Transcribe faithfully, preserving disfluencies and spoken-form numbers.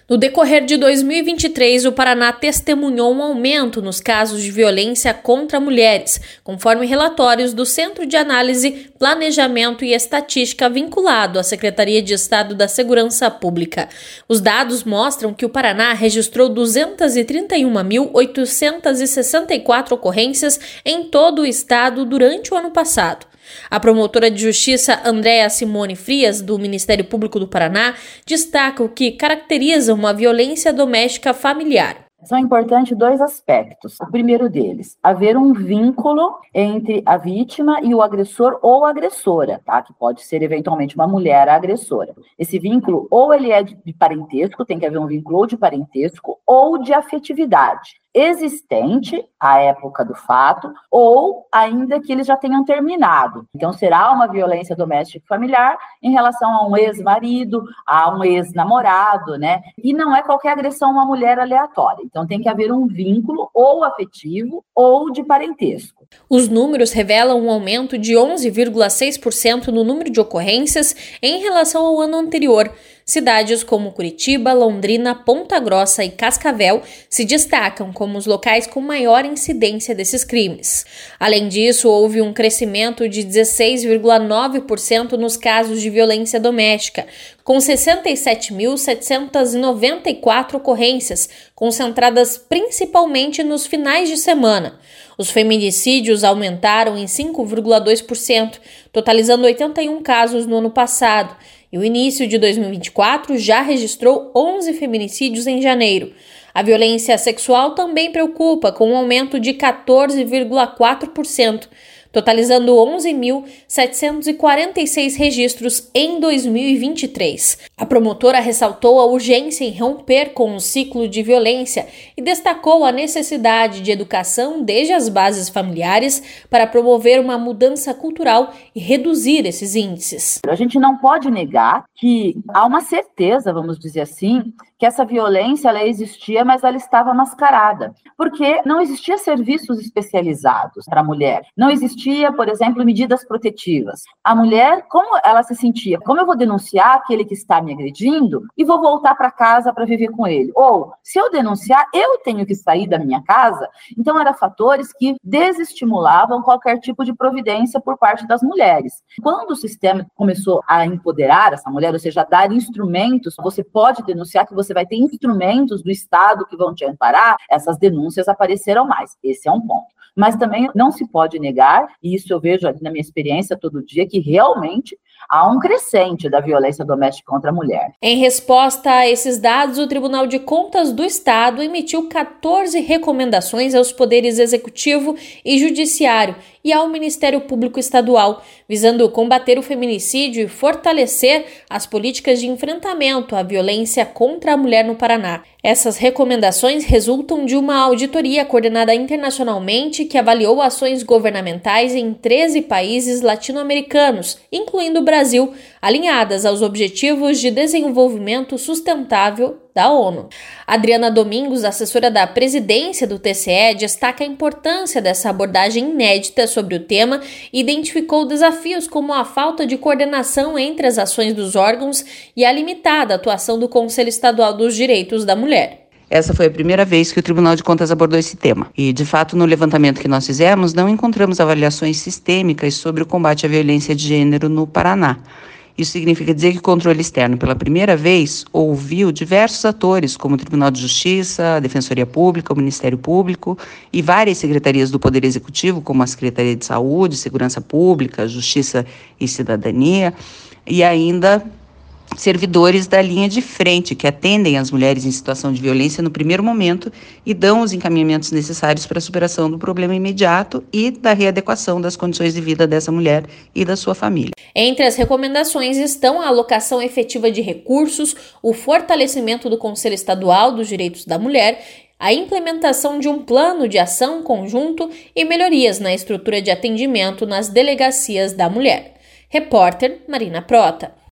No decorrer de dois mil e vinte e três, o Paraná testemunhou um aumento nos casos de violência contra mulheres, conforme relatórios do Centro de Análise, Planejamento e Estatística vinculado à Secretaria de Estado da Segurança Pública. Os dados mostram que o Paraná registrou duzentas e trinta e uma mil oitocentas e sessenta e quatro ocorrências em todo o estado durante o ano passado. A promotora de justiça Andréa Simone Frias, do Ministério Público do Paraná, destaca o que caracteriza uma violência doméstica familiar. São importantes dois aspectos. O primeiro deles, haver um vínculo entre a vítima e o agressor ou agressora, tá? Que pode ser eventualmente uma mulher agressora. Esse vínculo, ou ele é de parentesco, tem que haver um vínculo ou de parentesco, ou de afetividade existente à época do fato, ou ainda que eles já tenham terminado. Então, será uma violência doméstica familiar em relação a um ex-marido, a um ex-namorado, né? E não é qualquer agressão a uma mulher aleatória. Então, tem que haver um vínculo ou afetivo ou de parentesco. Os números revelam um aumento de onze vírgula seis por cento no número de ocorrências em relação ao ano anterior. Cidades como Curitiba, Londrina, Ponta Grossa e Cascavel se destacam como os locais com maior incidência desses crimes. Além disso, houve um crescimento de dezesseis vírgula nove por cento nos casos de violência doméstica, com sessenta e sete mil setecentas e noventa e quatro ocorrências, concentradas principalmente nos finais de semana. Os feminicídios aumentaram em cinco vírgula dois por cento, totalizando oitenta e um casos no ano passado. E o início de dois mil e vinte e quatro já registrou onze feminicídios em janeiro. A violência sexual também preocupa, com um aumento de quatorze vírgula quatro por cento, totalizando onze mil setecentos e quarenta e seis registros em dois mil e vinte e três. A promotora ressaltou a urgência em romper com o ciclo de violência e destacou a necessidade de educação desde as bases familiares para promover uma mudança cultural e reduzir esses índices. A gente não pode negar que há uma certeza, vamos dizer assim, que essa violência ela existia, mas ela estava mascarada, porque não existia serviços especializados para a mulher, não existia, por exemplo, medidas protetivas. A mulher, como ela se sentia? Como eu vou denunciar aquele que está me agredindo e vou voltar para casa para viver com ele? Ou, se eu denunciar, eu tenho que sair da minha casa? Então, eram fatores que desestimulavam qualquer tipo de providência por parte das mulheres. Quando o sistema começou a empoderar essa mulher, ou seja, a dar instrumentos, você pode denunciar que você vai ter instrumentos do Estado que vão te amparar, essas denúncias apareceram mais. Esse é um ponto. Mas também não se pode negar, e isso eu vejo aqui na minha experiência todo dia, que realmente há um crescente da violência doméstica contra a mulher. Em resposta a esses dados, o Tribunal de Contas do Estado emitiu quatorze recomendações aos poderes executivo e judiciário e ao Ministério Público Estadual, visando combater o feminicídio e fortalecer as políticas de enfrentamento à violência contra a mulher no Paraná. Essas recomendações resultam de uma auditoria coordenada internacionalmente que avaliou ações governamentais em treze países latino-americanos, incluindo o Brasil, alinhadas aos Objetivos de Desenvolvimento Sustentável da ONU. Adriana Domingos, assessora da presidência do T C E, destaca a importância dessa abordagem inédita sobre o tema e identificou desafios como a falta de coordenação entre as ações dos órgãos e a limitada atuação do Conselho Estadual dos Direitos da Mulher. Essa foi a primeira vez que o Tribunal de Contas abordou esse tema. E, de fato, no levantamento que nós fizemos, não encontramos avaliações sistêmicas sobre o combate à violência de gênero no Paraná. Isso significa dizer que o controle externo, pela primeira vez, ouviu diversos atores, como o Tribunal de Justiça, a Defensoria Pública, o Ministério Público e várias secretarias do Poder Executivo, como a Secretaria de Saúde, Segurança Pública, Justiça e Cidadania, e ainda servidores da linha de frente, que atendem as mulheres em situação de violência no primeiro momento e dão os encaminhamentos necessários para a superação do problema imediato e da readequação das condições de vida dessa mulher e da sua família. Entre as recomendações estão a alocação efetiva de recursos, o fortalecimento do Conselho Estadual dos Direitos da Mulher, a implementação de um plano de ação conjunto e melhorias na estrutura de atendimento nas delegacias da mulher. Repórter Marina Prota.